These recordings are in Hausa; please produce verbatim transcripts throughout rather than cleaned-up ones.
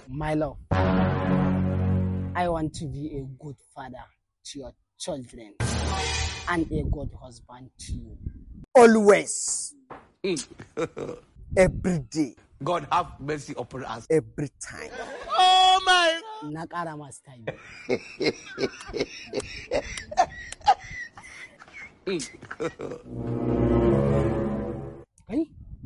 My love, I want to be a good father to your children and a good husband to you. Always. Every day. God have mercy upon us. Every time. Oh my! Na ƙara masu time. Kai?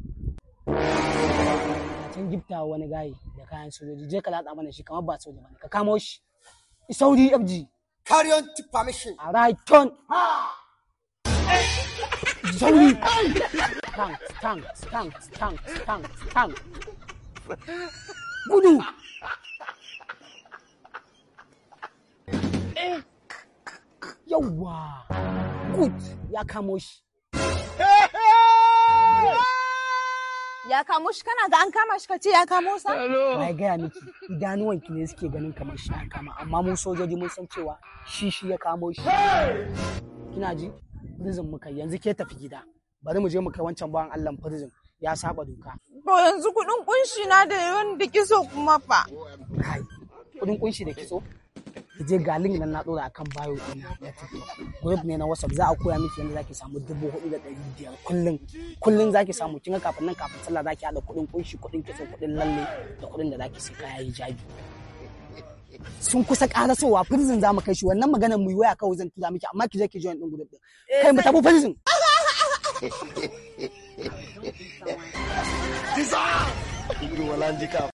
Can gifta wani gaye da kayan sojoji, je ka latsa mana shi kamar ba soja bane, ka kamo shi. Saudi F G. Carry on to permission. All right, turn. Saudi. Tanks, tanks, tanks, tanks, tanks, tanks. Gudu. Yawwa. Good. Ya kamo shi. Ya kamo shi, kana ga an kama shi kace ya kamo sa? Na gaya miki idanuwanki ne suke ganin kamar shi ya kama, amma mu sojoji mun san cewa shi shi ya kamo shi. Kina ji? Prison muka yanzu ke tafi gida. Bari mu je mu kai wancan bawan Allah prison, ya saba doka. To yanzu kudin kunshi na da yawan da kiso kuma fa. Kai, kudin kunshi da kiso? Ki je ga link nan na dora akan bio din na TikTok. Group ne na WhatsApp, za a koya miki yadda zaki samu dubu hudu da ɗari biyar kullun. Kullun zaki samu, kin ga kafin nan kafin sallah zaki hada kudin kunshi, kudin kitso, kudin lalle da kudin da zaki sai kaya hijabi. Sun kusa karasowa prison za mu kai shi, wannan maganar mu yi waya kawai zan tura miki, amma ki je ki join din group din. Kai mu tafi prison. Kisa!